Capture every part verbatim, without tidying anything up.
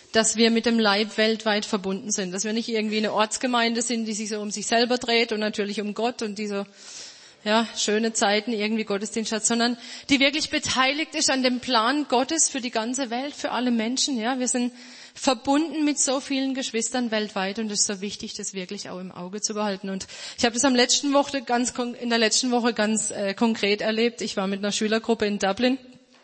dass wir mit dem Leib weltweit verbunden sind, dass wir nicht irgendwie eine Ortsgemeinde sind, die sich so um sich selber dreht und natürlich um Gott und diese ja, schöne Zeiten irgendwie Gottesdienst hat, sondern die wirklich beteiligt ist an dem Plan Gottes für die ganze Welt, für alle Menschen. Ja, wir sind verbunden mit so vielen Geschwistern weltweit und es ist so wichtig, das wirklich auch im Auge zu behalten. Und ich habe das am letzten Woche ganz in der letzten Woche ganz äh, konkret erlebt. Ich war mit einer Schülergruppe in Dublin.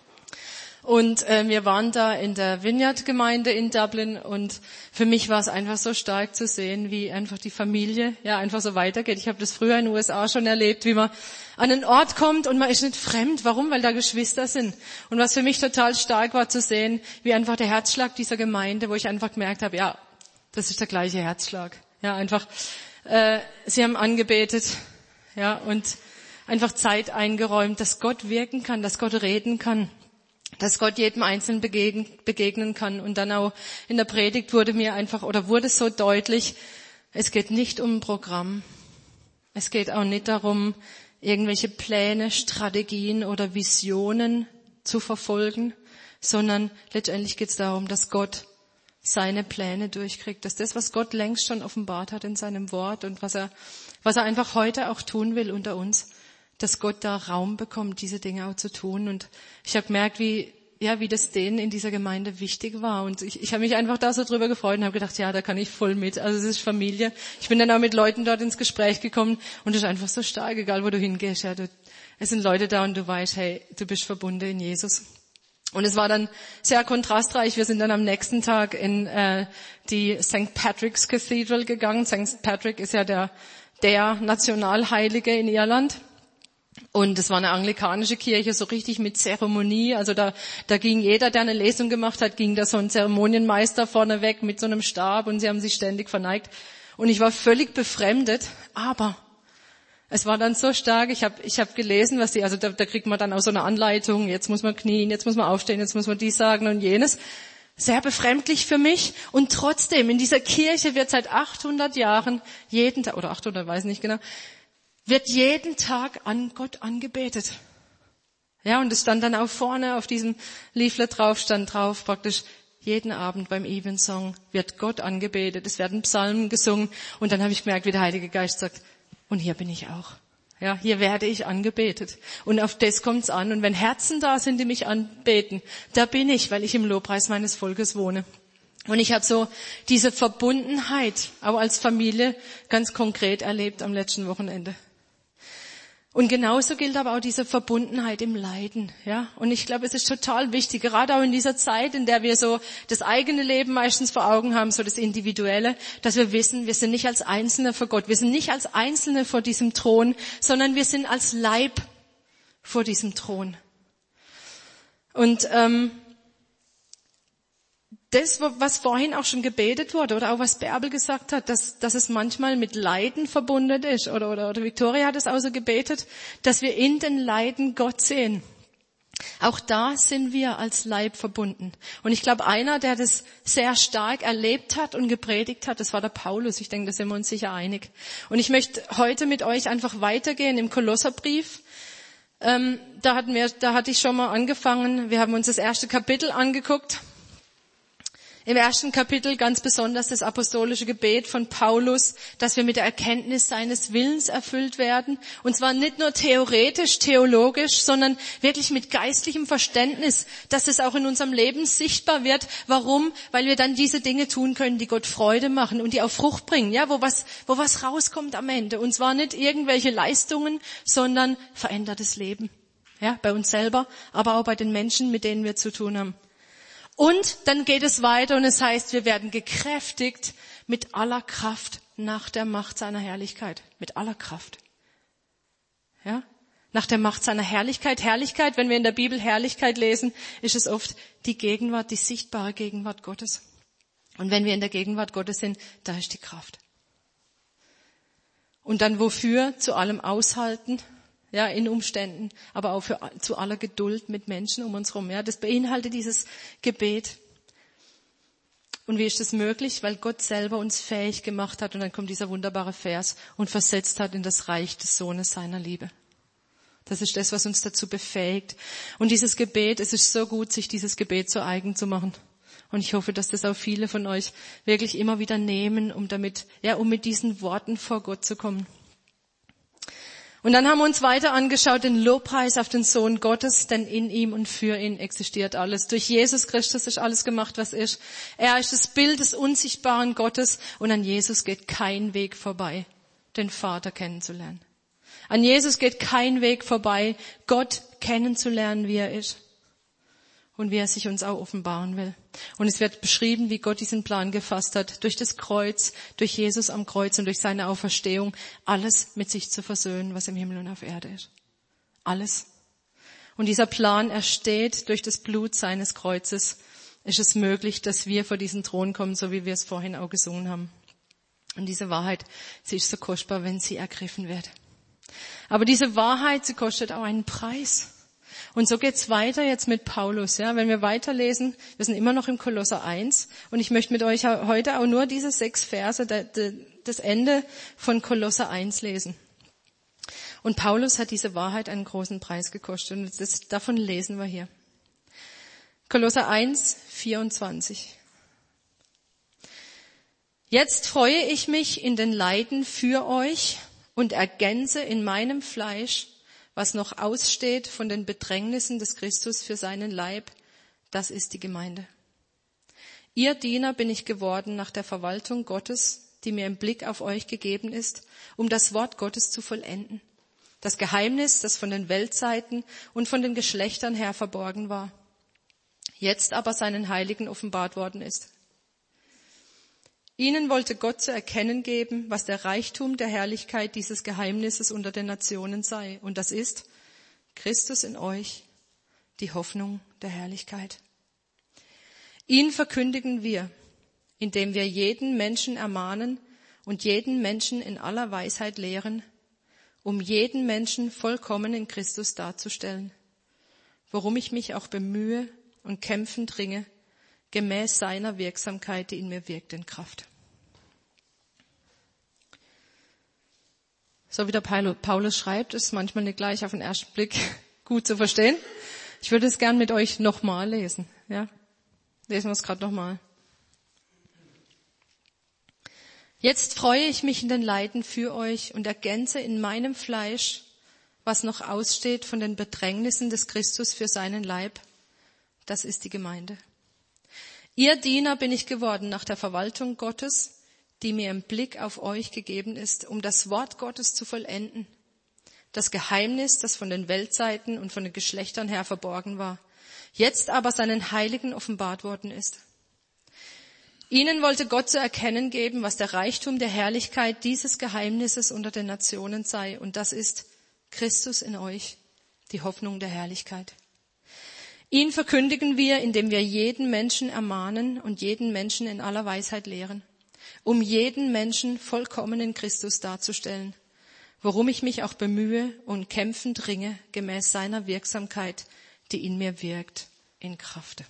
Und äh, wir waren da in der Vineyard-Gemeinde in Dublin und für mich war es einfach so stark zu sehen, wie einfach die Familie ja einfach so weitergeht. Ich habe das früher in den U S A schon erlebt, wie man an einen Ort kommt und man ist nicht fremd. Warum? Weil da Geschwister sind. Und was für mich total stark war zu sehen, wie einfach der Herzschlag dieser Gemeinde, wo ich einfach gemerkt habe, ja, das ist der gleiche Herzschlag. Ja, einfach, äh, sie haben angebetet, ja, und einfach Zeit eingeräumt, dass Gott wirken kann, dass Gott reden kann, dass Gott jedem Einzelnen begegnen, begegnen kann. Und dann auch in der Predigt wurde mir einfach, oder wurde so deutlich, es geht nicht um ein Programm. Es geht auch nicht darum, irgendwelche Pläne, Strategien oder Visionen zu verfolgen, sondern letztendlich geht es darum, dass Gott seine Pläne durchkriegt, dass das, was Gott längst schon offenbart hat in seinem Wort und was er, was er einfach heute auch tun will unter uns, dass Gott da Raum bekommt, diese Dinge auch zu tun. Und ich habe gemerkt, wie ja, wie das denen in dieser Gemeinde wichtig war. Und ich, ich habe mich einfach da so drüber gefreut und habe gedacht, ja, da kann ich voll mit. Also es ist Familie. Ich bin dann auch mit Leuten dort ins Gespräch gekommen und es ist einfach so stark, egal wo du hingehst. Ja, du, es sind Leute da und du weißt, hey, du bist verbunden in Jesus. Und es war dann sehr kontrastreich. Wir sind dann am nächsten Tag in äh, die Sankt Patrick's Cathedral gegangen. Sankt Patrick ist ja der, der Nationalheilige in Irland. Und es war eine anglikanische Kirche, so richtig mit Zeremonie. Also da, da ging jeder, der eine Lesung gemacht hat, ging da so ein Zeremonienmeister vorne weg mit so einem Stab und sie haben sich ständig verneigt. Und ich war völlig befremdet, aber es war dann so stark. Ich habe ich hab gelesen, was die, also da, da kriegt man dann auch so eine Anleitung. Jetzt muss man knien, jetzt muss man aufstehen, jetzt muss man dies sagen und jenes. Sehr befremdlich für mich. Und trotzdem, in dieser Kirche wird seit achthundert Jahren jeden Tag, oder achthundert, weiß nicht genau, wird jeden Tag an Gott angebetet. Ja, und es stand dann auch vorne auf diesem Leaflet drauf, stand drauf praktisch, jeden Abend beim Evensong wird Gott angebetet, es werden Psalmen gesungen und dann habe ich gemerkt, wie der Heilige Geist sagt, und hier bin ich auch. Ja, hier werde ich angebetet. Und auf das kommt's an. Und wenn Herzen da sind, die mich anbeten, da bin ich, weil ich im Lobpreis meines Volkes wohne. Und ich habe so diese Verbundenheit auch als Familie ganz konkret erlebt am letzten Wochenende. Und genauso gilt aber auch diese Verbundenheit im Leiden, ja. Und ich glaube, es ist total wichtig, gerade auch in dieser Zeit, in der wir so das eigene Leben meistens vor Augen haben, so das Individuelle, dass wir wissen, wir sind nicht als Einzelne vor Gott, wir sind nicht als Einzelne vor diesem Thron, sondern wir sind als Leib vor diesem Thron. Und ähm, das, was vorhin auch schon gebetet wurde oder auch was Bärbel gesagt hat, dass, dass es manchmal mit Leiden verbunden ist oder, oder, oder Victoria hat es auch so gebetet, dass wir in den Leiden Gott sehen. Auch da sind wir als Leib verbunden. Und ich glaube, einer, der das sehr stark erlebt hat und gepredigt hat, das war der Paulus. Ich denke, da sind wir uns sicher einig. Und ich möchte heute mit euch einfach weitergehen im Kolosserbrief. Ähm, da hatten wir, da hatte ich schon mal angefangen. Wir haben uns das erste Kapitel angeguckt. Im ersten Kapitel ganz besonders das apostolische Gebet von Paulus, dass wir mit der Erkenntnis seines Willens erfüllt werden. Und zwar nicht nur theoretisch, theologisch, sondern wirklich mit geistlichem Verständnis, dass es auch in unserem Leben sichtbar wird. Warum? Weil wir dann diese Dinge tun können, die Gott Freude machen und die auch Frucht bringen, ja, wo was, wo was rauskommt am Ende. Und zwar nicht irgendwelche Leistungen, sondern verändertes Leben. Ja, bei uns selber, aber auch bei den Menschen, mit denen wir zu tun haben. Und dann geht es weiter und es heißt, wir werden gekräftigt mit aller Kraft nach der Macht seiner Herrlichkeit. Mit aller Kraft. Ja? Nach der Macht seiner Herrlichkeit. Herrlichkeit, wenn wir in der Bibel Herrlichkeit lesen, ist es oft die Gegenwart, die sichtbare Gegenwart Gottes. Und wenn wir in der Gegenwart Gottes sind, da ist die Kraft. Und dann wofür? Zu allem Aushalten. Ja, in Umständen, aber auch für, zu aller Geduld mit Menschen um uns herum. Ja, das beinhaltet dieses Gebet. Und wie ist das möglich? Weil Gott selber uns fähig gemacht hat. Und dann kommt dieser wunderbare Vers und versetzt hat in das Reich des Sohnes seiner Liebe. Das ist das, was uns dazu befähigt. Und dieses Gebet, es ist so gut, sich dieses Gebet zu eigen zu machen. Und ich hoffe, dass das auch viele von euch wirklich immer wieder nehmen, um damit, ja, um mit diesen Worten vor Gott zu kommen. Und dann haben wir uns weiter angeschaut, den Lobpreis auf den Sohn Gottes, denn in ihm und für ihn existiert alles. Durch Jesus Christus ist alles gemacht, was ist. Er ist das Bild des unsichtbaren Gottes und an Jesus geht kein Weg vorbei, den Vater kennenzulernen. An Jesus geht kein Weg vorbei, Gott kennenzulernen, wie er ist und wie er sich uns auch offenbaren will. Und es wird beschrieben, wie Gott diesen Plan gefasst hat, durch das Kreuz, durch Jesus am Kreuz und durch seine Auferstehung, alles mit sich zu versöhnen, was im Himmel und auf Erde ist. Alles. Und dieser Plan ersteht durch das Blut seines Kreuzes. Ist es möglich, dass wir vor diesen Thron kommen, so wie wir es vorhin auch gesungen haben. Und diese Wahrheit, sie ist so kostbar, wenn sie ergriffen wird. Aber diese Wahrheit, sie kostet auch einen Preis. Und so geht's weiter jetzt mit Paulus. Ja, wenn wir weiterlesen, wir sind immer noch im Kolosser eins und ich möchte mit euch heute auch nur diese sechs Verse, das Ende von Kolosser eins lesen. Und Paulus hat diese Wahrheit einen großen Preis gekostet und das, davon lesen wir hier. Kolosser eins, vierundzwanzig. Jetzt freue ich mich in den Leiden für euch und ergänze in meinem Fleisch, was noch aussteht von den Bedrängnissen des Christus für seinen Leib, das ist die Gemeinde. Ihr Diener bin ich geworden nach der Verwaltung Gottes, die mir im Blick auf euch gegeben ist, um das Wort Gottes zu vollenden. Das Geheimnis, das von den Weltzeiten und von den Geschlechtern her verborgen war, jetzt aber seinen Heiligen offenbart worden ist. Ihnen wollte Gott zu erkennen geben, was der Reichtum der Herrlichkeit dieses Geheimnisses unter den Nationen sei. Und das ist Christus in euch, die Hoffnung der Herrlichkeit. Ihn verkündigen wir, indem wir jeden Menschen ermahnen und jeden Menschen in aller Weisheit lehren, um jeden Menschen vollkommen in Christus darzustellen, worum ich mich auch bemühe und kämpfend ringe, gemäß seiner Wirksamkeit, die in mir wirkt, in Kraft. So wie der Paulus schreibt, ist manchmal nicht gleich auf den ersten Blick gut zu verstehen. Ich würde es gern mit euch nochmal lesen. Ja? Lesen wir es gerade nochmal. Jetzt freue ich mich in den Leiden für euch und ergänze in meinem Fleisch, was noch aussteht von den Bedrängnissen des Christus für seinen Leib. Das ist die Gemeinde. Ihr Diener bin ich geworden nach der Verwaltung Gottes, die mir im Blick auf euch gegeben ist, um das Wort Gottes zu vollenden. Das Geheimnis, das von den Weltzeiten und von den Geschlechtern her verborgen war, jetzt aber seinen Heiligen offenbart worden ist. Ihnen wollte Gott zu erkennen geben, was der Reichtum der Herrlichkeit dieses Geheimnisses unter den Nationen sei, und das ist Christus in euch, die Hoffnung der Herrlichkeit. Ihn verkündigen wir, indem wir jeden Menschen ermahnen und jeden Menschen in aller Weisheit lehren, um jeden Menschen vollkommen in Christus darzustellen, worum ich mich auch bemühe und kämpfend ringe, gemäß seiner Wirksamkeit, die in mir wirkt, in Kraft.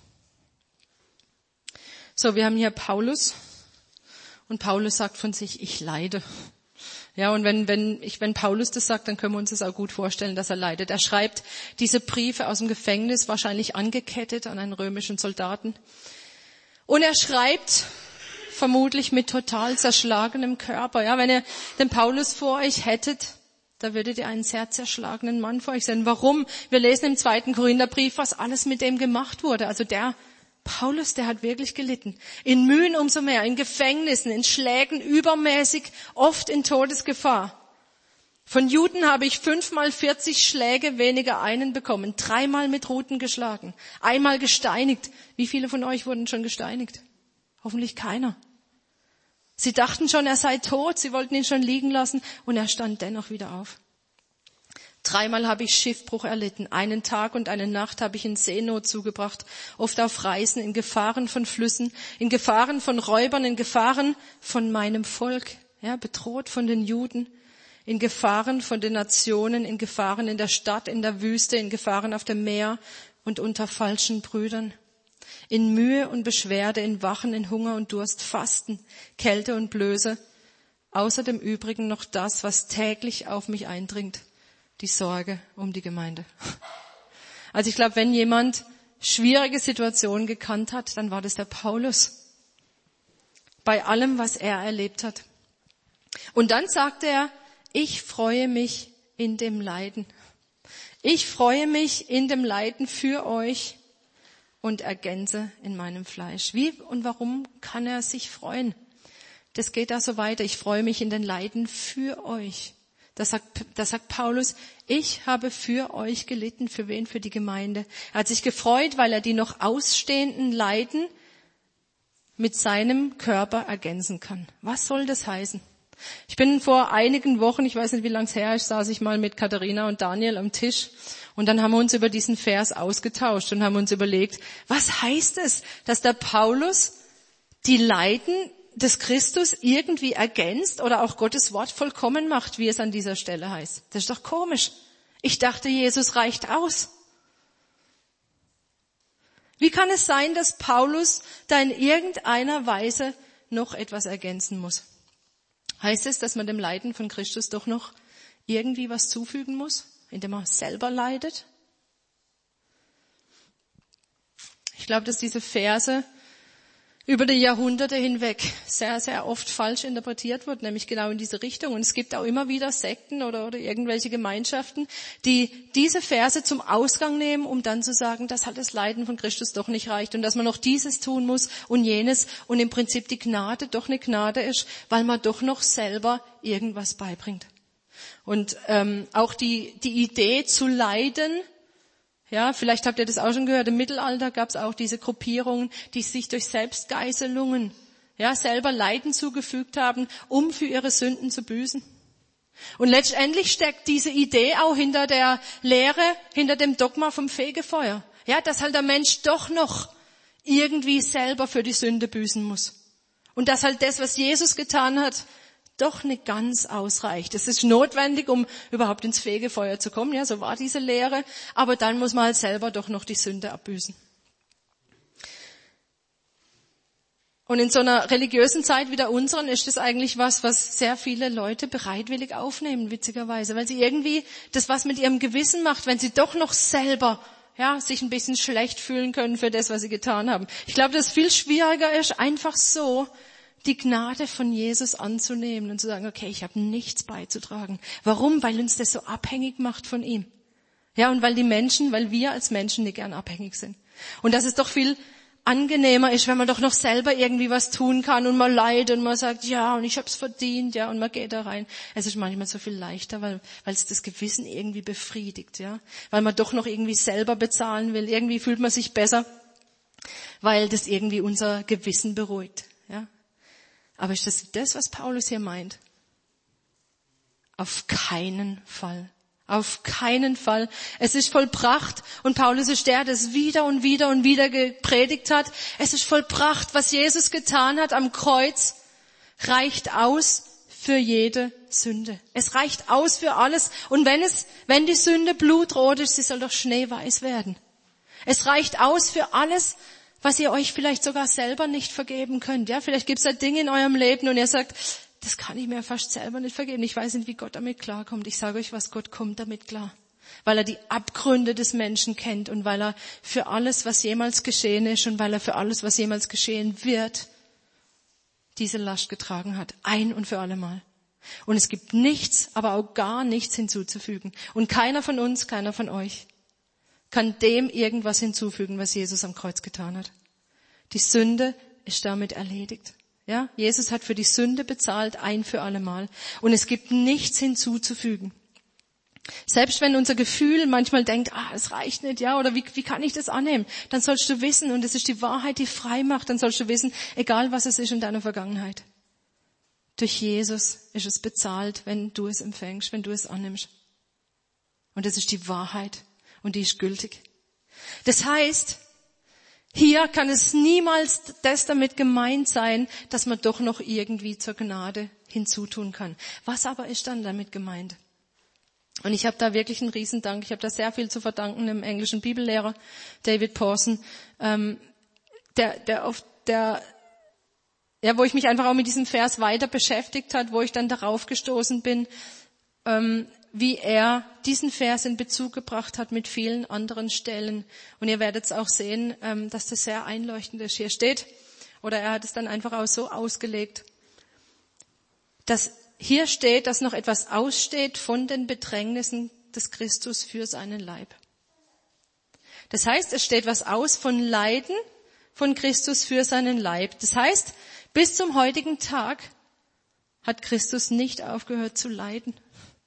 So, wir haben hier Paulus und Paulus sagt von sich, ich leide. Ja, und wenn, wenn, ich, wenn Paulus das sagt, dann können wir uns das auch gut vorstellen, dass er leidet. Er schreibt diese Briefe aus dem Gefängnis, wahrscheinlich angekettet an einen römischen Soldaten. Und er schreibt vermutlich mit total zerschlagenem Körper. Ja, wenn ihr den Paulus vor euch hättet, da würdet ihr einen sehr zerschlagenen Mann vor euch sehen. Warum? Wir lesen im zweiten Korintherbrief, was alles mit dem gemacht wurde. Also der Paulus, der hat wirklich gelitten. In Mühen umso mehr, in Gefängnissen, in Schlägen übermäßig, oft in Todesgefahr. Von Juden habe ich fünfmal vierzig Schläge weniger einen bekommen, dreimal mit Ruten geschlagen, einmal gesteinigt. Wie viele von euch wurden schon gesteinigt? Hoffentlich keiner. Sie dachten schon, er sei tot, sie wollten ihn schon liegen lassen und er stand dennoch wieder auf. Dreimal habe ich Schiffbruch erlitten. Einen Tag und eine Nacht habe ich in Seenot zugebracht, oft auf Reisen, in Gefahren von Flüssen, in Gefahren von Räubern, in Gefahren von meinem Volk, ja, bedroht von den Juden, in Gefahren von den Nationen, in Gefahren in der Stadt, in der Wüste, in Gefahren auf dem Meer und unter falschen Brüdern, in Mühe und Beschwerde, in Wachen, in Hunger und Durst, Fasten, Kälte und Blöße, außer dem Übrigen noch das, was täglich auf mich eindringt, die Sorge um die Gemeinde. Also ich glaube, wenn jemand schwierige Situationen gekannt hat, dann war das der Paulus. Bei allem, was er erlebt hat. Und dann sagte er, ich freue mich in dem Leiden. Ich freue mich in dem Leiden für euch und ergänze in meinem Fleisch. Wie und warum kann er sich freuen? Das geht da so weiter. Ich freue mich in den Leiden für euch. Da sagt, da sagt Paulus, ich habe für euch gelitten. Für wen? Für die Gemeinde. Er hat sich gefreut, weil er die noch ausstehenden Leiden mit seinem Körper ergänzen kann. Was soll das heißen? Ich bin vor einigen Wochen, ich weiß nicht, wie lange es her ist, saß ich mal mit Katharina und Daniel am Tisch und dann haben wir uns über diesen Vers ausgetauscht und haben uns überlegt, was heißt es, dass der Paulus die Leiden des Christus irgendwie ergänzt oder auch Gottes Wort vollkommen macht, wie es an dieser Stelle heißt. Das ist doch komisch. Ich dachte, Jesus reicht aus. Wie kann es sein, dass Paulus da in irgendeiner Weise noch etwas ergänzen muss? Heißt es, dass man dem Leiden von Christus doch noch irgendwie was zufügen muss, indem er selber leidet? Ich glaube, dass diese Verse über die Jahrhunderte hinweg sehr, sehr oft falsch interpretiert wurden, nämlich genau in diese Richtung. Und es gibt auch immer wieder Sekten oder, oder irgendwelche Gemeinschaften, die diese Verse zum Ausgang nehmen, um dann zu sagen, dass halt das Leiden von Christus doch nicht reicht und dass man noch dieses tun muss und jenes und im Prinzip die Gnade doch eine Gnade ist, weil man doch noch selber irgendwas beibringt. Und ähm, auch die, die Idee zu leiden, ja, vielleicht habt ihr das auch schon gehört, im Mittelalter gab es auch diese Gruppierungen, die sich durch Selbstgeißelungen, ja, selber Leiden zugefügt haben, um für ihre Sünden zu büßen. Und letztendlich steckt diese Idee auch hinter der Lehre, hinter dem Dogma vom Fegefeuer. Ja, dass halt der Mensch doch noch irgendwie selber für die Sünde büßen muss. Und dass halt das, was Jesus getan hat, doch nicht ganz ausreicht. Es ist notwendig, um überhaupt ins Fegefeuer zu kommen. Ja, so war diese Lehre. Aber dann muss man halt selber doch noch die Sünde abbüßen. Und in so einer religiösen Zeit wie der unseren ist das eigentlich was, was sehr viele Leute bereitwillig aufnehmen, witzigerweise. Weil sie irgendwie das was mit ihrem Gewissen macht, wenn sie doch noch selber ja, sich ein bisschen schlecht fühlen können für das, was sie getan haben. Ich glaube, dass es viel schwieriger ist, einfach so die Gnade von Jesus anzunehmen und zu sagen, okay, ich habe nichts beizutragen. Warum? Weil uns das so abhängig macht von ihm. Ja, und weil die Menschen, weil wir als Menschen nicht gern abhängig sind. Und dass es doch viel angenehmer ist, wenn man doch noch selber irgendwie was tun kann und man leidet und man sagt, ja, und ich habe es verdient, ja, und man geht da rein. Es ist manchmal so viel leichter, weil weil es das Gewissen irgendwie befriedigt, ja, weil man doch noch irgendwie selber bezahlen will. Irgendwie fühlt man sich besser, weil das irgendwie unser Gewissen beruhigt, ja. Aber ist das das, was Paulus hier meint? Auf keinen Fall. Auf keinen Fall. Es ist vollbracht und Paulus ist der, der es wieder und wieder und wieder gepredigt hat. Es ist vollbracht, was Jesus getan hat am Kreuz, reicht aus für jede Sünde. Es reicht aus für alles. Und wenn es, wenn die Sünde blutrot ist, sie soll doch schneeweiß werden. Es reicht aus für alles, was ihr euch vielleicht sogar selber nicht vergeben könnt. Ja, vielleicht gibt es da Dinge in eurem Leben und ihr sagt, das kann ich mir fast selber nicht vergeben. Ich weiß nicht, wie Gott damit klarkommt. Ich sage euch was, Gott kommt damit klar. Weil er die Abgründe des Menschen kennt und weil er für alles, was jemals geschehen ist und weil er für alles, was jemals geschehen wird, diese Last getragen hat. Ein und für alle Mal. Und es gibt nichts, aber auch gar nichts hinzuzufügen. Und keiner von uns, keiner von euch kann dem irgendwas hinzufügen, was Jesus am Kreuz getan hat. Die Sünde ist damit erledigt. Ja, Jesus hat für die Sünde bezahlt, ein für alle Mal. Und es gibt nichts hinzuzufügen. Selbst wenn unser Gefühl manchmal denkt, ah, es reicht nicht, ja, oder wie, wie kann ich das annehmen? Dann sollst du wissen, und es ist die Wahrheit, die frei macht, dann sollst du wissen, egal was es ist in deiner Vergangenheit. Durch Jesus ist es bezahlt, wenn du es empfängst, wenn du es annimmst. Und das ist die Wahrheit. Und die ist gültig. Das heißt, hier kann es niemals das damit gemeint sein, dass man doch noch irgendwie zur Gnade hinzutun kann. Was aber ist dann damit gemeint? Und ich habe da wirklich einen Riesendank. Ich habe da sehr viel zu verdanken dem englischen Bibellehrer David Pawson, ähm, der, der auf der, ja, wo ich mich einfach auch mit diesem Vers weiter beschäftigt hat, wo ich dann darauf gestoßen bin, ähm, wie er diesen Vers in Bezug gebracht hat mit vielen anderen Stellen. Und ihr werdet es auch sehen, dass das sehr einleuchtend ist. Hier steht, oder er hat es dann einfach auch so ausgelegt, dass hier steht, dass noch etwas aussteht von den Bedrängnissen des Christus für seinen Leib. Das heißt, es steht was aus von Leiden von Christus für seinen Leib. Das heißt, bis zum heutigen Tag hat Christus nicht aufgehört zu leiden.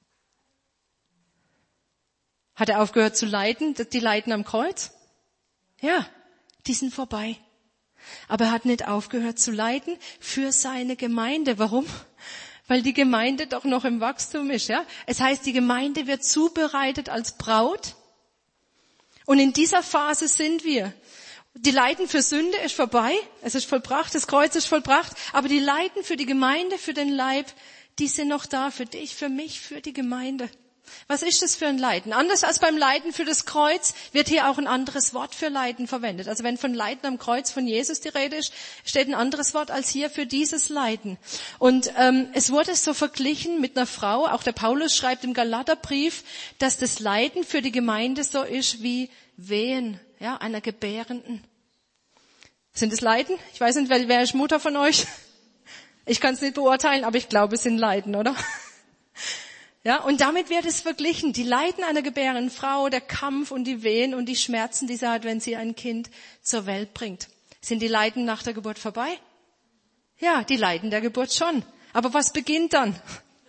Hat er aufgehört zu leiden, die Leiden am Kreuz? Ja, die sind vorbei. Aber er hat nicht aufgehört zu leiden für seine Gemeinde. Warum? Weil die Gemeinde doch noch im Wachstum ist. Ja? Es heißt, die Gemeinde wird zubereitet als Braut. Und in dieser Phase sind wir. Die Leiden für Sünde ist vorbei. Es ist vollbracht, das Kreuz ist vollbracht. Aber die Leiden für die Gemeinde, für den Leib, die sind noch da. Für dich, für mich, für die Gemeinde. Was ist das für ein Leiden? Anders als beim Leiden für das Kreuz wird hier auch ein anderes Wort für Leiden verwendet. Also wenn von Leiden am Kreuz von Jesus die Rede ist, steht ein anderes Wort als hier für dieses Leiden. Und ähm, es wurde so verglichen mit einer Frau. Auch der Paulus schreibt im Galaterbrief, dass das Leiden für die Gemeinde so ist wie Wehen, ja, einer Gebärenden. Sind es Leiden? Ich weiß nicht, wer ist Mutter von euch? Ich kann es nicht beurteilen, aber ich glaube, es sind Leiden, oder? Ja, und damit wird es verglichen. Die Leiden einer gebärenden Frau, der Kampf und die Wehen und die Schmerzen, die sie hat, wenn sie ein Kind zur Welt bringt. Sind die Leiden nach der Geburt vorbei? Ja, die Leiden der Geburt schon. Aber was beginnt dann?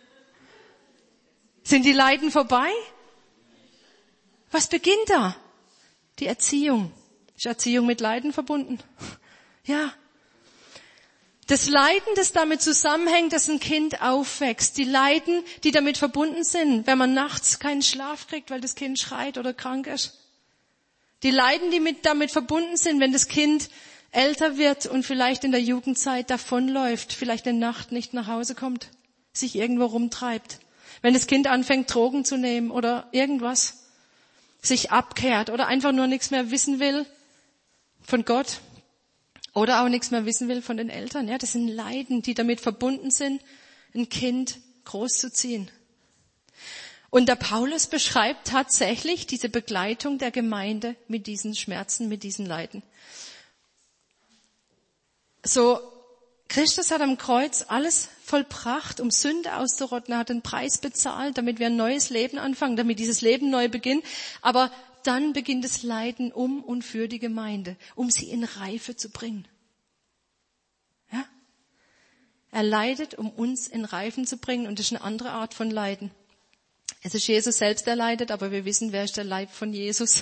Sind die Leiden vorbei? Was beginnt da? Die Erziehung. Ist Erziehung mit Leiden verbunden? Ja. Das Leiden, das damit zusammenhängt, dass ein Kind aufwächst. Die Leiden, die damit verbunden sind, wenn man nachts keinen Schlaf kriegt, weil das Kind schreit oder krank ist. Die Leiden, die mit, damit verbunden sind, wenn das Kind älter wird und vielleicht in der Jugendzeit davonläuft, vielleicht in der Nacht nicht nach Hause kommt, sich irgendwo rumtreibt. Wenn das Kind anfängt, Drogen zu nehmen oder irgendwas, sich abkehrt oder einfach nur nichts mehr wissen will von Gott. Oder auch nichts mehr wissen will von den Eltern. Ja, das sind Leiden, die damit verbunden sind, ein Kind großzuziehen. Und der Paulus beschreibt tatsächlich diese Begleitung der Gemeinde mit diesen Schmerzen, mit diesen Leiden. So, Christus hat am Kreuz alles vollbracht, um Sünde auszurotten. Er hat den Preis bezahlt, damit wir ein neues Leben anfangen, damit dieses Leben neu beginnt. Aber dann beginnt das Leiden um und für die Gemeinde, um sie in Reife zu bringen. Ja? Er leidet, um uns in Reifen zu bringen, und das ist eine andere Art von Leiden. Es ist Jesus selbst, der leidet, aber wir wissen, wer ist der Leib von Jesus?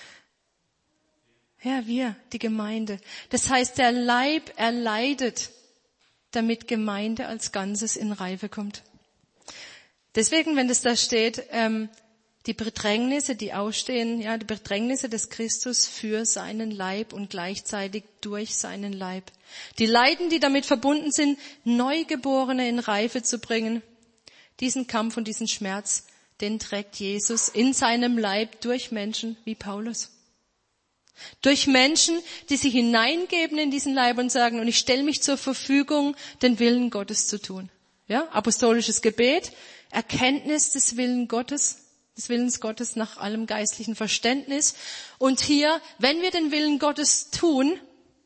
Ja, wir, die Gemeinde. Das heißt, der Leib, er leidet, damit Gemeinde als Ganzes in Reife kommt. Deswegen, wenn das da steht, ähm, die Bedrängnisse, die ausstehen, ja, die Bedrängnisse des Christus für seinen Leib und gleichzeitig durch seinen Leib. Die Leiden, die damit verbunden sind, Neugeborene in Reife zu bringen. Diesen Kampf und diesen Schmerz, den trägt Jesus in seinem Leib durch Menschen wie Paulus. Durch Menschen, die sich hineingeben in diesen Leib und sagen, und ich stelle mich zur Verfügung, den Willen Gottes zu tun. Ja, apostolisches Gebet, Erkenntnis des Willens Gottes, des Willens Gottes nach allem geistlichen Verständnis. Und hier, wenn wir den Willen Gottes tun,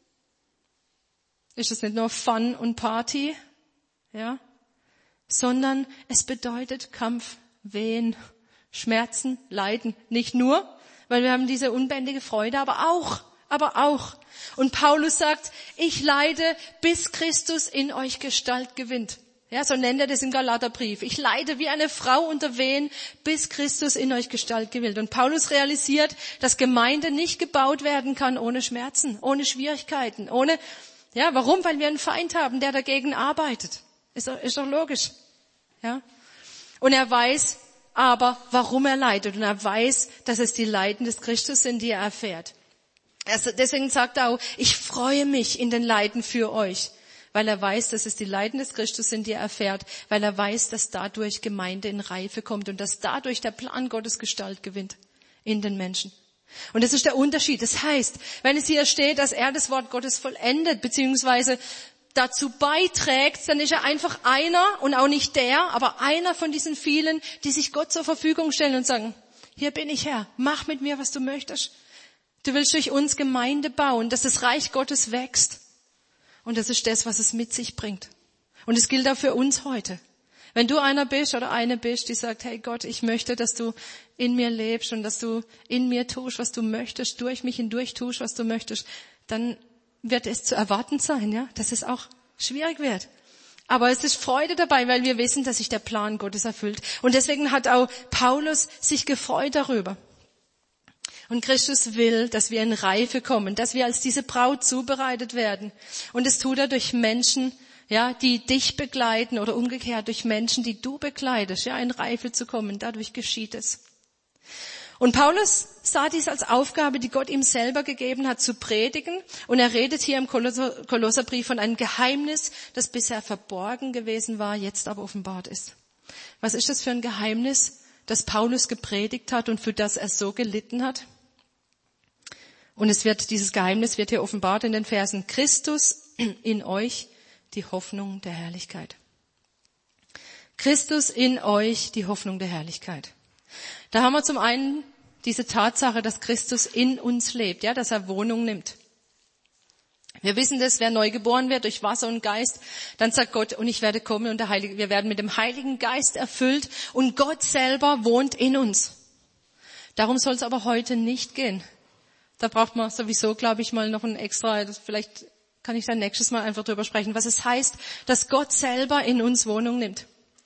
ist es nicht nur Fun und Party, ja, sondern es bedeutet Kampf, Wehen, Schmerzen, Leiden. Nicht nur, weil wir haben diese unbändige Freude, aber auch, aber auch. Und Paulus sagt, ich leide, bis Christus in euch Gestalt gewinnt. Ja, so nennt er das im Galaterbrief. Ich leide wie eine Frau unter Wehen, bis Christus in euch Gestalt gewinnt. Und Paulus realisiert, dass Gemeinde nicht gebaut werden kann ohne Schmerzen, ohne Schwierigkeiten, ohne, ja, warum? Weil wir einen Feind haben, der dagegen arbeitet. Ist doch, ist doch logisch. Ja. Und er weiß aber, warum er leidet. Und er weiß, dass es die Leiden des Christus sind, die er erfährt. Also deswegen sagt er auch, ich freue mich in den Leiden für euch. Weil er weiß, dass es die Leiden des Christus sind, die er erfährt. Weil er weiß, dass dadurch Gemeinde in Reife kommt und dass dadurch der Plan Gottes Gestalt gewinnt in den Menschen. Und das ist der Unterschied. Das heißt, wenn es hier steht, dass er das Wort Gottes vollendet, beziehungsweise dazu beiträgt, dann ist er einfach einer und auch nicht der, aber einer von diesen vielen, die sich Gott zur Verfügung stellen und sagen, hier bin ich Herr, mach mit mir, was du möchtest. Du willst durch uns Gemeinde bauen, dass das Reich Gottes wächst. Und das ist das, was es mit sich bringt. Und es gilt auch für uns heute. Wenn du einer bist oder eine bist, die sagt, hey Gott, ich möchte, dass du in mir lebst und dass du in mir tust, was du möchtest, durch mich hindurch tust, was du möchtest, dann wird es zu erwarten sein, ja, dass es auch schwierig wird. Aber es ist Freude dabei, weil wir wissen, dass sich der Plan Gottes erfüllt. Und deswegen hat auch Paulus sich gefreut darüber. Und Christus will, dass wir in Reife kommen, dass wir als diese Braut zubereitet werden. Und das tut er durch Menschen, ja, die dich begleiten oder umgekehrt durch Menschen, die du begleitest, ja, in Reife zu kommen. Dadurch geschieht es. Und Paulus sah dies als Aufgabe, die Gott ihm selber gegeben hat, zu predigen. Und er redet hier im Kolosser, Kolosserbrief von einem Geheimnis, das bisher verborgen gewesen war, jetzt aber offenbart ist. Was ist das für ein Geheimnis, das Paulus gepredigt hat und für das er so gelitten hat? Und es wird, dieses Geheimnis wird hier offenbart in den Versen: Christus in euch, die Hoffnung der Herrlichkeit. Christus in euch, die Hoffnung der Herrlichkeit. Da haben wir zum einen diese Tatsache, dass Christus in uns lebt, ja, dass er Wohnung nimmt. Wir wissen das, wer neu geboren wird durch Wasser und Geist, dann sagt Gott, und ich werde kommen und der Heilige, wir werden mit dem Heiligen Geist erfüllt und Gott selber wohnt in uns. Darum soll es aber heute nicht gehen. Da braucht man sowieso, glaube ich, mal noch ein extra, vielleicht kann ich dann nächstes Mal einfach drüber sprechen, was es heißt, dass Gott selber in uns Wohnung nimmt.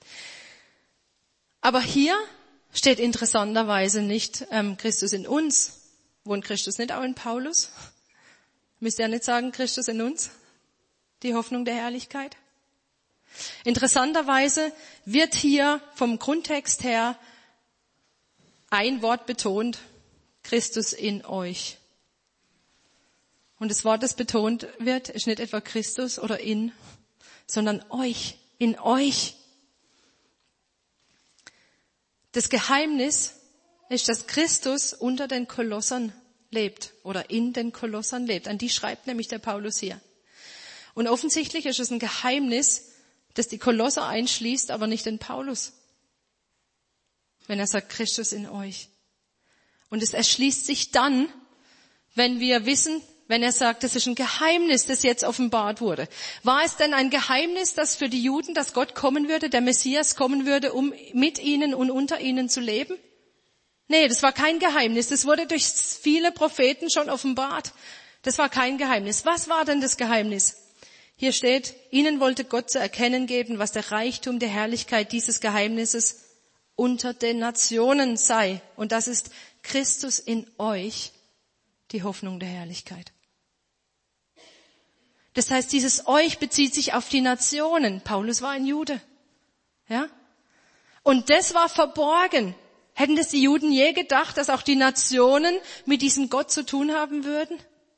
Aber hier steht interessanterweise nicht ähm, Christus in uns. Wohnt Christus nicht auch in Paulus? Müsst ihr ja nicht sagen, Christus in uns? Die Hoffnung der Herrlichkeit? Interessanterweise wird hier vom Grundtext her ein Wort betont: Christus in euch. Und das Wort, das betont wird, ist nicht etwa Christus oder in, sondern euch, in euch. Das Geheimnis ist, dass Christus unter den Kolossern lebt oder in den Kolossern lebt. An die schreibt nämlich der Paulus hier. Und offensichtlich ist es ein Geheimnis, das die Kolosser einschließt, aber nicht den Paulus. Wenn er sagt, Christus in euch. Und es erschließt sich dann, wenn wir wissen, wenn er sagt, das ist ein Geheimnis, das jetzt offenbart wurde. War es denn ein Geheimnis, dass für die Juden, dass Gott kommen würde, der Messias kommen würde, um mit ihnen und unter ihnen zu leben? Nee, das war kein Geheimnis. Das wurde durch viele Propheten schon offenbart. Das war kein Geheimnis. Was war denn das Geheimnis? Hier steht, ihnen wollte Gott zu erkennen geben, was der Reichtum der Herrlichkeit dieses Geheimnisses unter den Nationen sei. Und das ist Christus in euch, die Hoffnung der Herrlichkeit. Das heißt, dieses euch bezieht sich auf die Nationen. Paulus war ein Jude. Ja? Und das war verborgen. Hätten das die Juden je gedacht, dass auch die Nationen mit diesem Gott zu tun haben würden?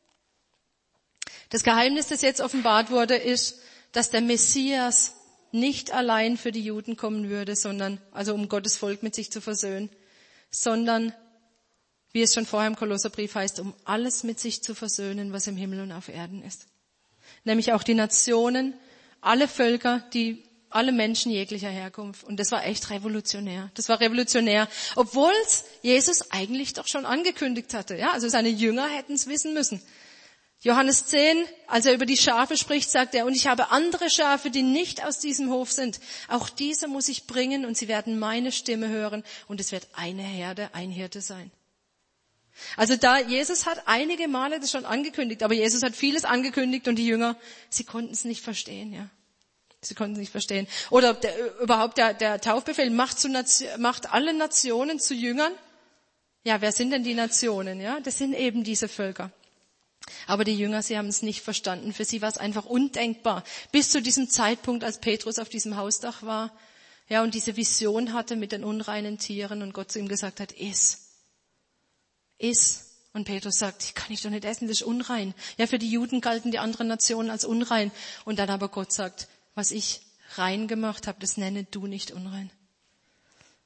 Das Geheimnis, das jetzt offenbart wurde, ist, dass der Messias nicht allein für die Juden kommen würde, sondern, also um Gottes Volk mit sich zu versöhnen, sondern, wie es schon vorher im Kolosserbrief heißt, um alles mit sich zu versöhnen, was im Himmel und auf Erden ist. Nämlich auch die Nationen, alle Völker, die, alle Menschen jeglicher Herkunft. Und das war echt revolutionär. Das war revolutionär, obwohl es Jesus eigentlich doch schon angekündigt hatte. Ja, also seine Jünger hätten es wissen müssen. Johannes zehn, als er über die Schafe spricht, sagt er, und ich habe andere Schafe, die nicht aus diesem Hof sind. Auch diese muss ich bringen und sie werden meine Stimme hören und es wird eine Herde, ein Hirte sein. Also da, Jesus hat einige Male das schon angekündigt, aber Jesus hat vieles angekündigt und die Jünger, sie konnten es nicht verstehen, ja. Sie konnten es nicht verstehen. Oder der, überhaupt der, der Taufbefehl macht, zu Nation, macht alle Nationen zu Jüngern. Ja, wer sind denn die Nationen, ja? Das sind eben diese Völker. Aber die Jünger, sie haben es nicht verstanden. Für sie war es einfach undenkbar. Bis zu diesem Zeitpunkt, als Petrus auf diesem Hausdach war, ja, und diese Vision hatte mit den unreinen Tieren und Gott zu ihm gesagt hat, iss. Iss. Und Petrus sagt, ich kann ich doch nicht essen, das ist unrein. Ja, für die Juden galten die anderen Nationen als unrein. Und dann aber Gott sagt, was ich rein gemacht habe, das nenne du nicht unrein.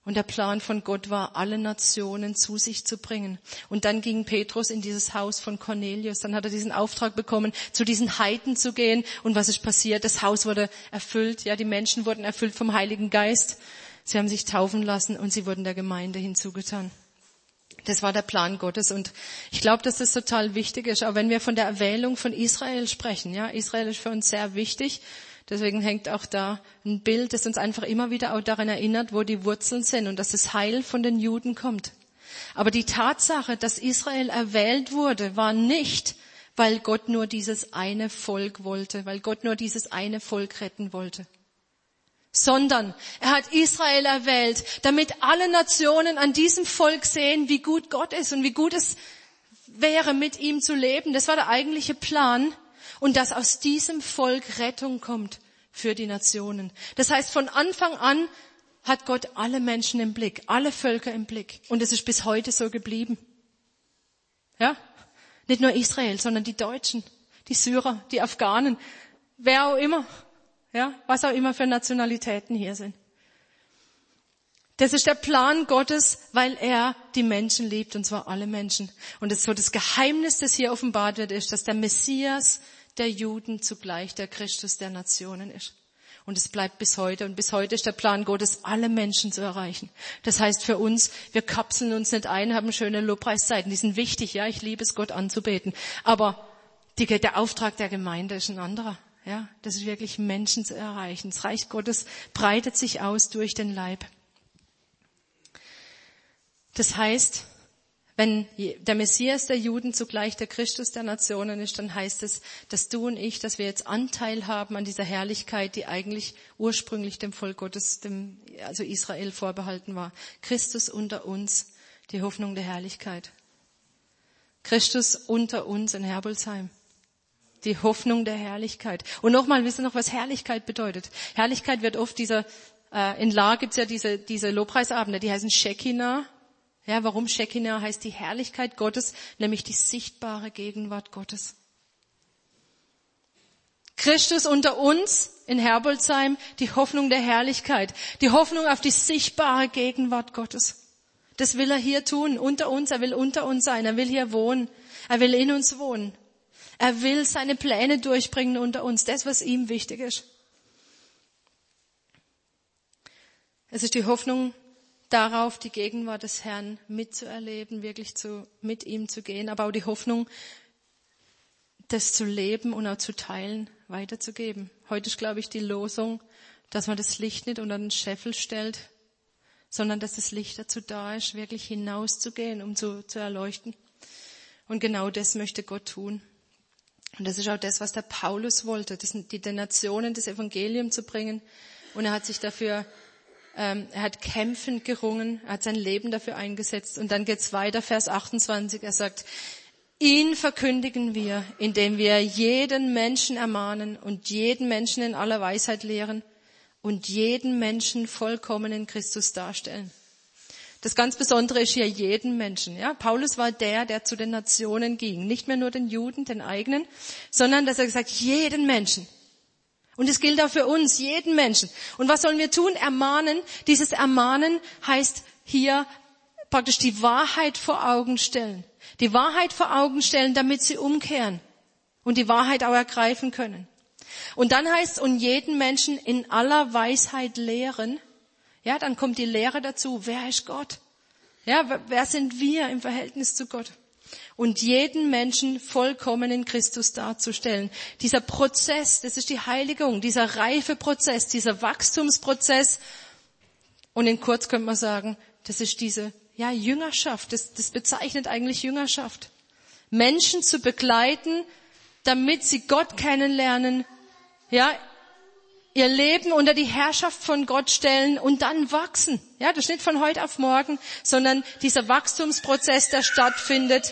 Und der Plan von Gott war, alle Nationen zu sich zu bringen. Und dann ging Petrus in dieses Haus von Cornelius. Dann hat er diesen Auftrag bekommen, zu diesen Heiden zu gehen. Und was ist passiert? Das Haus wurde erfüllt. Ja, die Menschen wurden erfüllt vom Heiligen Geist. Sie haben sich taufen lassen und sie wurden der Gemeinde hinzugetan. Das war der Plan Gottes. Und ich glaube, dass das total wichtig ist. Auch wenn wir von der Erwählung von Israel sprechen. Ja, Israel ist für uns sehr wichtig. Deswegen hängt auch da ein Bild, das uns einfach immer wieder auch daran erinnert, wo die Wurzeln sind und dass das Heil von den Juden kommt. Aber die Tatsache, dass Israel erwählt wurde, war nicht, weil Gott nur dieses eine Volk wollte, weil Gott nur dieses eine Volk retten wollte. Sondern er hat Israel erwählt, damit alle Nationen an diesem Volk sehen, wie gut Gott ist und wie gut es wäre, mit ihm zu leben. Das war der eigentliche Plan. Und dass aus diesem Volk Rettung kommt für die Nationen. Das heißt, von Anfang an hat Gott alle Menschen im Blick, alle Völker im Blick. Und es ist bis heute so geblieben. Ja? Nicht nur Israel, sondern die Deutschen, die Syrer, die Afghanen, wer auch immer. Ja? Was auch immer für Nationalitäten hier sind. Das ist der Plan Gottes, weil er die Menschen liebt, und zwar alle Menschen. Und das so das Geheimnis, das hier offenbart wird, ist, dass der Messias der Juden zugleich der Christus der Nationen ist. Und es bleibt bis heute. Und bis heute ist der Plan Gottes, alle Menschen zu erreichen. Das heißt für uns, wir kapseln uns nicht ein, haben schöne Lobpreiszeiten. Die sind wichtig, ja, ich liebe es, Gott anzubeten. Aber die, der Auftrag der Gemeinde ist ein anderer. Ja, das ist wirklich Menschen zu erreichen. Das Reich Gottes breitet sich aus durch den Leib. Das heißt, wenn der Messias der Juden zugleich der Christus der Nationen ist, dann heißt es, dass du und ich, dass wir jetzt Anteil haben an dieser Herrlichkeit, die eigentlich ursprünglich dem Volk Gottes, dem, also Israel, vorbehalten war. Christus unter uns, die Hoffnung der Herrlichkeit. Christus unter uns in Herbolzheim. Die Hoffnung der Herrlichkeit. Und nochmal, wisst ihr noch, was Herrlichkeit bedeutet? Herrlichkeit wird oft dieser, äh, in La gibt's ja diese, diese Lobpreisabende, die heißen Shekinah. Ja, warum Shekinah heißt die Herrlichkeit Gottes, nämlich die sichtbare Gegenwart Gottes. Christus unter uns in Herbolzheim, die Hoffnung der Herrlichkeit, die Hoffnung auf die sichtbare Gegenwart Gottes. Das will er hier tun, unter uns, er will unter uns sein, er will hier wohnen, er will in uns wohnen. Er will seine Pläne durchbringen unter uns, das, was ihm wichtig ist. Es ist die Hoffnung darauf, die Gegenwart des Herrn mitzuerleben, wirklich zu, mit ihm zu gehen, aber auch die Hoffnung, das zu leben und auch zu teilen, weiterzugeben. Heute ist, glaube ich, die Losung, dass man das Licht nicht unter den Scheffel stellt, sondern dass das Licht dazu da ist, wirklich hinauszugehen, um zu, zu erleuchten. Und genau das möchte Gott tun. Und das ist auch das, was der Paulus wollte, das, die, den Nationen das Evangelium zu bringen. Und er hat sich dafür Er hat kämpfend gerungen, er hat sein Leben dafür eingesetzt. Und dann geht's weiter, Vers achtundzwanzig, er sagt, ihn verkündigen wir, indem wir jeden Menschen ermahnen und jeden Menschen in aller Weisheit lehren und jeden Menschen vollkommen in Christus darstellen. Das ganz Besondere ist hier jeden Menschen. Ja? Paulus war der, der zu den Nationen ging. Nicht mehr nur den Juden, den eigenen, sondern dass er gesagt, jeden Menschen. Und es gilt auch für uns, jeden Menschen. Und was sollen wir tun? Ermahnen. Dieses Ermahnen heißt hier praktisch die Wahrheit vor Augen stellen. Die Wahrheit vor Augen stellen, damit sie umkehren und die Wahrheit auch ergreifen können. Und dann heißt es, und jeden Menschen in aller Weisheit lehren. Ja, dann kommt die Lehre dazu. Wer ist Gott? Ja, wer sind wir im Verhältnis zu Gott? Und jeden Menschen vollkommen in Christus darzustellen. Dieser Prozess, das ist die Heiligung, dieser Reifeprozess, dieser Wachstumsprozess. Und in kurz könnte man sagen, das ist diese ja, Jüngerschaft, das, das bezeichnet eigentlich Jüngerschaft. Menschen zu begleiten, damit sie Gott kennenlernen, ja, ihr Leben unter die Herrschaft von Gott stellen und dann wachsen. Ja, das ist nicht von heute auf morgen, sondern dieser Wachstumsprozess, der stattfindet.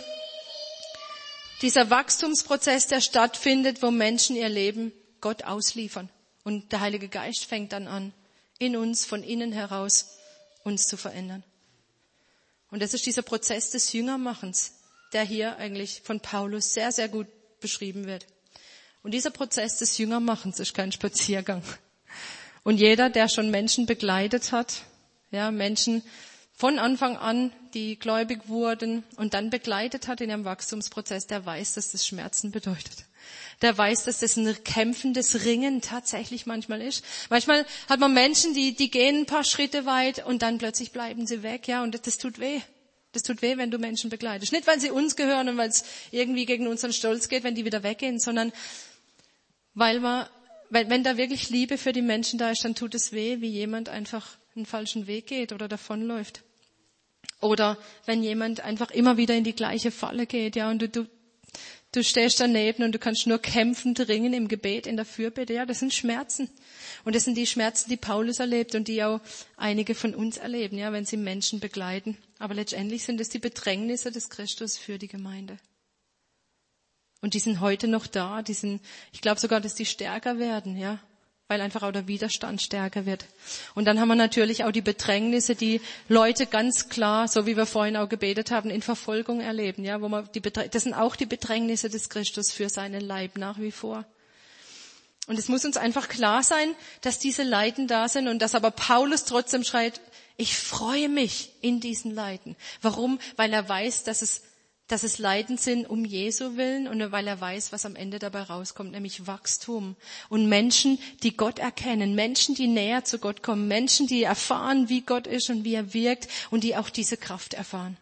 Dieser Wachstumsprozess, der stattfindet, wo Menschen ihr Leben Gott ausliefern. Und der Heilige Geist fängt dann an, in uns, von innen heraus, uns zu verändern. Und das ist dieser Prozess des Jüngermachens, der hier eigentlich von Paulus sehr, sehr gut beschrieben wird. Und dieser Prozess des Jüngermachens ist kein Spaziergang. Und jeder, der schon Menschen begleitet hat, Ja, Menschen von Anfang an, die gläubig wurden und dann begleitet hat in ihrem Wachstumsprozess, der weiß, dass das Schmerzen bedeutet. Der weiß, dass das ein kämpfendes Ringen tatsächlich manchmal ist. Manchmal hat man Menschen, die, die gehen ein paar Schritte weit und dann plötzlich bleiben sie weg, ja, und das tut weh. Das tut weh, wenn du Menschen begleitest. Nicht, weil sie uns gehören und weil es irgendwie gegen unseren Stolz geht, wenn die wieder weggehen, sondern weil man, weil, wenn da wirklich Liebe für die Menschen da ist, dann tut es weh, wie jemand einfach einen falschen Weg geht oder davonläuft. Oder wenn jemand einfach immer wieder in die gleiche Falle geht, ja, und du, du, du stehst daneben und du kannst nur kämpfend ringen im Gebet, in der Fürbitte, ja, das sind Schmerzen. Und das sind die Schmerzen, die Paulus erlebt und die auch einige von uns erleben, ja, wenn sie Menschen begleiten. Aber letztendlich sind es die Bedrängnisse des Christus für die Gemeinde. Und die sind heute noch da, die sind, ich glaube sogar, dass die stärker werden, ja, weil einfach auch der Widerstand stärker wird. Und dann haben wir natürlich auch die Bedrängnisse, die Leute ganz klar, so wie wir vorhin auch gebetet haben, in Verfolgung erleben, ja, wo man die Bedräng- das sind auch die Bedrängnisse des Christus für seinen Leib nach wie vor. Und es muss uns einfach klar sein, dass diese Leiden da sind und dass aber Paulus trotzdem schreit, ich freue mich in diesen Leiden. Warum? Weil er weiß, dass es dass es Leiden sind um Jesu willen und weil er weiß, was am Ende dabei rauskommt, nämlich Wachstum. Und Menschen, die Gott erkennen, Menschen, die näher zu Gott kommen, Menschen, die erfahren, wie Gott ist und wie er wirkt und die auch diese Kraft erfahren.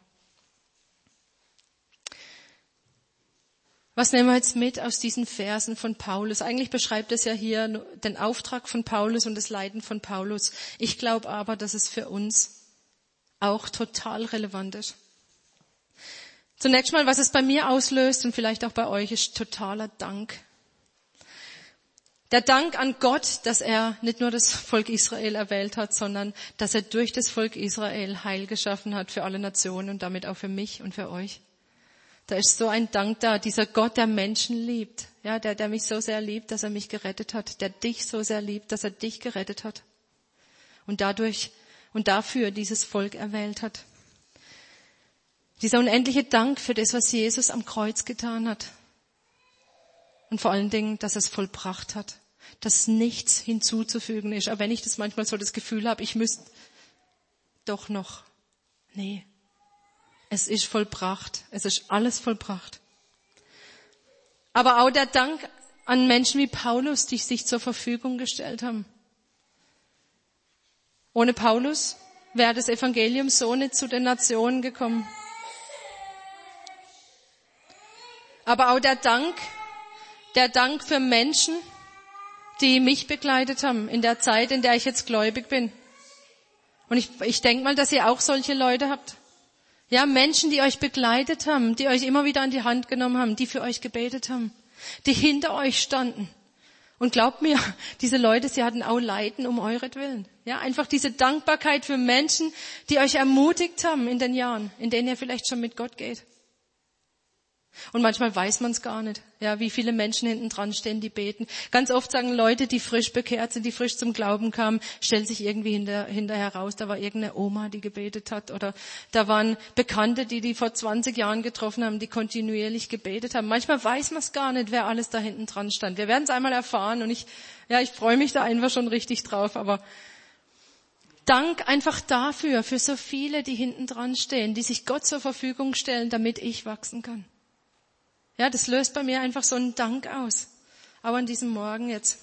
Was nehmen wir jetzt mit aus diesen Versen von Paulus? Eigentlich beschreibt es ja hier den Auftrag von Paulus und das Leiden von Paulus. Ich glaube aber, dass es für uns auch total relevant ist. Zunächst mal, was es bei mir auslöst und vielleicht auch bei euch, ist totaler Dank. Der Dank an Gott, dass er nicht nur das Volk Israel erwählt hat, sondern dass er durch das Volk Israel Heil geschaffen hat für alle Nationen und damit auch für mich und für euch. Da ist so ein Dank da, dieser Gott, der Menschen liebt, ja, der, der mich so sehr liebt, dass er mich gerettet hat, der dich so sehr liebt, dass er dich gerettet hat und dadurch und dafür dieses Volk erwählt hat. Dieser unendliche Dank für das, was Jesus am Kreuz getan hat. Und vor allen Dingen, dass er es vollbracht hat. Dass nichts hinzuzufügen ist. Aber wenn ich das manchmal so das Gefühl habe, ich müsste doch noch. Nee. Es ist vollbracht. Es ist alles vollbracht. Aber auch der Dank an Menschen wie Paulus, die sich zur Verfügung gestellt haben. Ohne Paulus wäre das Evangelium so nicht zu den Nationen gekommen. Aber auch der Dank, der Dank für Menschen, die mich begleitet haben in der Zeit, in der ich jetzt gläubig bin. Und ich, ich denke mal, dass ihr auch solche Leute habt. Ja, Menschen, die euch begleitet haben, die euch immer wieder an die Hand genommen haben, die für euch gebetet haben, die hinter euch standen. Und glaubt mir, diese Leute, sie hatten auch Leiden um euretwillen. Ja, einfach diese Dankbarkeit für Menschen, die euch ermutigt haben in den Jahren, in denen ihr vielleicht schon mit Gott geht. Und manchmal weiß man es gar nicht, ja, wie viele Menschen hinten dran stehen, die beten. Ganz oft sagen Leute, die frisch bekehrt sind, die frisch zum Glauben kamen, stellt sich irgendwie hinter, hinterher raus, da war irgendeine Oma, die gebetet hat, oder da waren Bekannte, die die vor zwanzig Jahren getroffen haben, die kontinuierlich gebetet haben. Manchmal weiß man es gar nicht, wer alles da hinten dran stand. Wir werden es einmal erfahren und ich, ja, ich freue mich da einfach schon richtig drauf, aber Dank einfach dafür, für so viele, die hinten dran stehen, die sich Gott zur Verfügung stellen, damit ich wachsen kann. Ja, das löst bei mir einfach so einen Dank aus. Auch an diesem Morgen jetzt.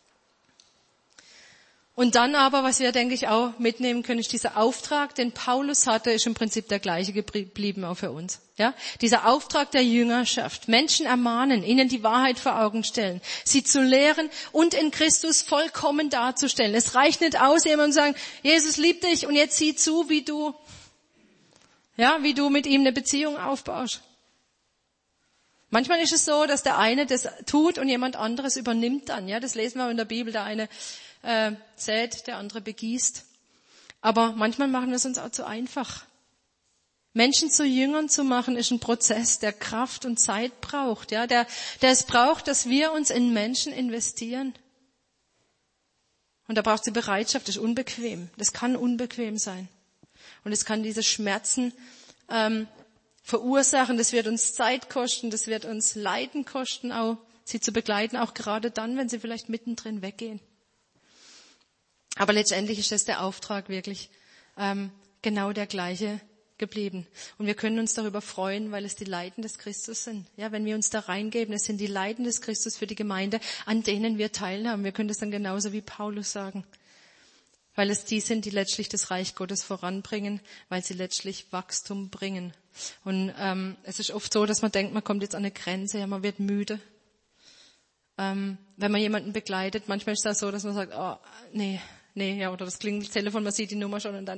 Und dann aber, was wir, denke ich, auch mitnehmen können, ist dieser Auftrag, den Paulus hatte, ist im Prinzip der gleiche geblieben auch für uns. Ja, dieser Auftrag der Jüngerschaft. Menschen ermahnen, ihnen die Wahrheit vor Augen stellen, sie zu lehren und in Christus vollkommen darzustellen. Es reicht nicht aus, jemandem zu sagen, Jesus liebt dich und jetzt sieh zu, wie du, ja, wie du mit ihm eine Beziehung aufbaust. Manchmal ist es so, dass der eine das tut und jemand anderes übernimmt dann. Ja, das lesen wir in der Bibel. Der eine äh, sät, der andere begießt. Aber manchmal machen wir es uns auch zu einfach. Menschen zu Jüngern zu machen, ist ein Prozess, der Kraft und Zeit braucht. Ja, der, der es braucht, dass wir uns in Menschen investieren. Und da braucht es die Bereitschaft. Das ist unbequem. Das kann unbequem sein. Und es kann diese Schmerzen ähm, verursachen, das wird uns Zeit kosten, das wird uns Leiden kosten, auch sie zu begleiten, auch gerade dann, wenn sie vielleicht mittendrin weggehen. Aber letztendlich ist das der Auftrag wirklich, ähm, genau der gleiche geblieben. Und wir können uns darüber freuen, weil es die Leiden des Christus sind. Ja, wenn wir uns da reingeben, es sind die Leiden des Christus für die Gemeinde, an denen wir teilhaben. Wir können das dann genauso wie Paulus sagen. Weil es die sind, die letztlich das Reich Gottes voranbringen, weil sie letztlich Wachstum bringen. Und ähm, es ist oft so, dass man denkt, man kommt jetzt an eine Grenze, ja, man wird müde. Ähm, wenn man jemanden begleitet, manchmal ist das so, dass man sagt, oh, nee, nee, ja, oder das klingelt das Telefon, man sieht die Nummer schon und dann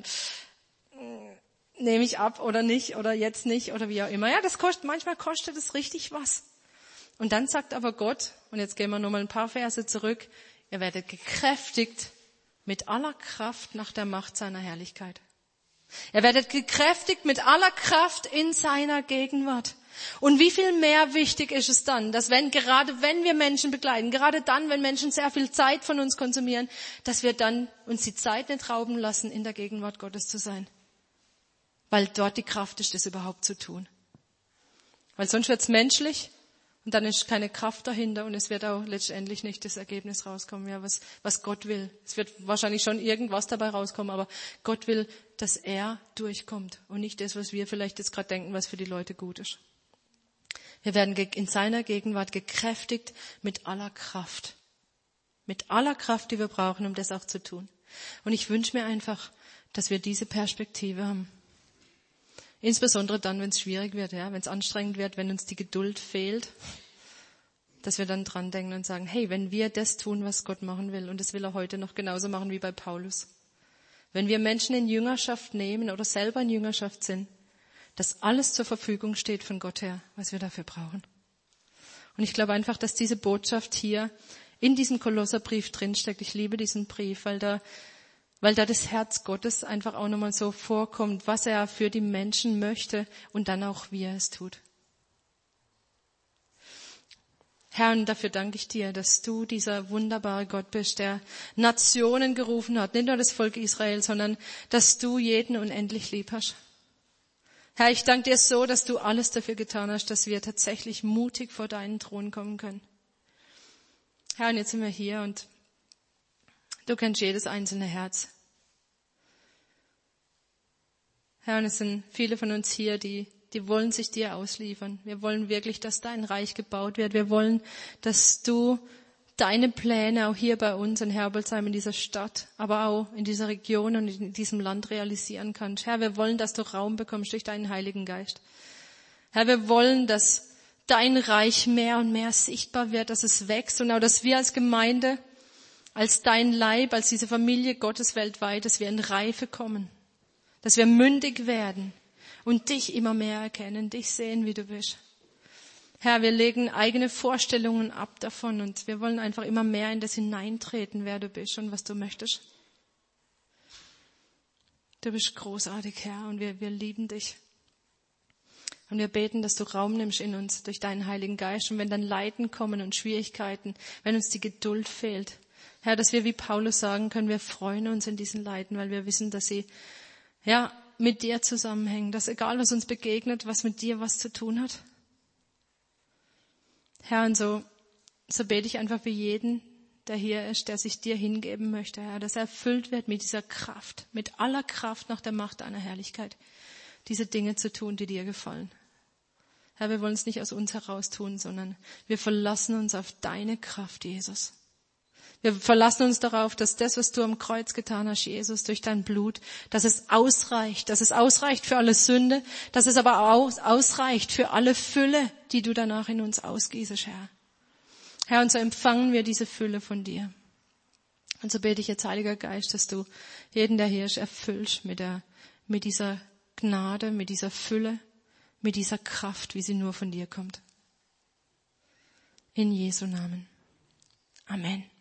nehme ich ab oder nicht oder jetzt nicht oder wie auch immer. Ja, das kostet, manchmal kostet es richtig was. Und dann sagt aber Gott, und jetzt gehen wir nochmal ein paar Verse zurück, ihr werdet gekräftigt mit aller Kraft nach der Macht seiner Herrlichkeit. Ihr werdet gekräftigt mit aller Kraft in seiner Gegenwart. Und wie viel mehr wichtig ist es dann, dass wenn, gerade wenn wir Menschen begleiten, gerade dann, wenn Menschen sehr viel Zeit von uns konsumieren, dass wir dann uns die Zeit nicht rauben lassen, in der Gegenwart Gottes zu sein. Weil dort die Kraft ist, das überhaupt zu tun. Weil sonst wird es menschlich und dann ist keine Kraft dahinter und es wird auch letztendlich nicht das Ergebnis rauskommen, ja, was, was Gott will. Es wird wahrscheinlich schon irgendwas dabei rauskommen, aber Gott will, dass er durchkommt und nicht das, was wir vielleicht jetzt gerade denken, was für die Leute gut ist. Wir werden in seiner Gegenwart gekräftigt mit aller Kraft. Mit aller Kraft, die wir brauchen, um das auch zu tun. Und ich wünsche mir einfach, dass wir diese Perspektive haben. Insbesondere dann, wenn es schwierig wird, ja, wenn es anstrengend wird, wenn uns die Geduld fehlt, dass wir dann dran denken und sagen, hey, wenn wir das tun, was Gott machen will, und das will er heute noch genauso machen wie bei Paulus. Wenn wir Menschen in Jüngerschaft nehmen oder selber in Jüngerschaft sind, dass alles zur Verfügung steht von Gott her, was wir dafür brauchen. Und ich glaube einfach, dass diese Botschaft hier in diesem Kolosserbrief drinsteckt. Ich liebe diesen Brief, weil da, weil da das Herz Gottes einfach auch nochmal so vorkommt, was er für die Menschen möchte und dann auch, wie er es tut. Herr, und dafür danke ich dir, dass du dieser wunderbare Gott bist, der Nationen gerufen hat, nicht nur das Volk Israel, sondern dass du jeden unendlich lieb hast. Herr, ich danke dir so, dass du alles dafür getan hast, dass wir tatsächlich mutig vor deinen Thron kommen können. Herr, und jetzt sind wir hier und du kennst jedes einzelne Herz. Herr, und es sind viele von uns hier, die, die wollen sich dir ausliefern. Wir wollen wirklich, dass dein Reich gebaut wird. Wir wollen, dass du deine Pläne auch hier bei uns in Herbolzheim, in dieser Stadt, aber auch in dieser Region und in diesem Land realisieren kannst. Herr, wir wollen, dass du Raum bekommst durch deinen Heiligen Geist. Herr, wir wollen, dass dein Reich mehr und mehr sichtbar wird, dass es wächst und auch, dass wir als Gemeinde, als dein Leib, als diese Familie Gottes weltweit, dass wir in Reife kommen, dass wir mündig werden und dich immer mehr erkennen, dich sehen, wie du bist. Herr, wir legen eigene Vorstellungen ab davon und wir wollen einfach immer mehr in das hineintreten, wer du bist und was du möchtest. Du bist großartig, Herr, und wir, wir lieben dich. Und wir beten, dass du Raum nimmst in uns durch deinen Heiligen Geist. Und wenn dann Leiden kommen und Schwierigkeiten, wenn uns die Geduld fehlt, Herr, dass wir wie Paulus sagen können, wir freuen uns in diesen Leiden, weil wir wissen, dass sie ja mit dir zusammenhängen, dass egal was uns begegnet, was mit dir was zu tun hat. Herr, und so, so bete ich einfach für jeden, der hier ist, der sich dir hingeben möchte, Herr, dass er erfüllt wird mit dieser Kraft, mit aller Kraft nach der Macht deiner Herrlichkeit, diese Dinge zu tun, die dir gefallen. Herr, wir wollen es nicht aus uns heraus tun, sondern wir verlassen uns auf deine Kraft, Jesus. Wir verlassen uns darauf, dass das, was du am Kreuz getan hast, Jesus, durch dein Blut, dass es ausreicht, dass es ausreicht für alle Sünde, dass es aber auch ausreicht für alle Fülle, die du danach in uns ausgießest, Herr. Herr, und so empfangen wir diese Fülle von dir. Und so bete ich jetzt, Heiliger Geist, dass du jeden, der hier ist, erfüllst mit der, mit dieser Gnade, mit dieser Fülle, mit dieser Kraft, wie sie nur von dir kommt. In Jesu Namen. Amen.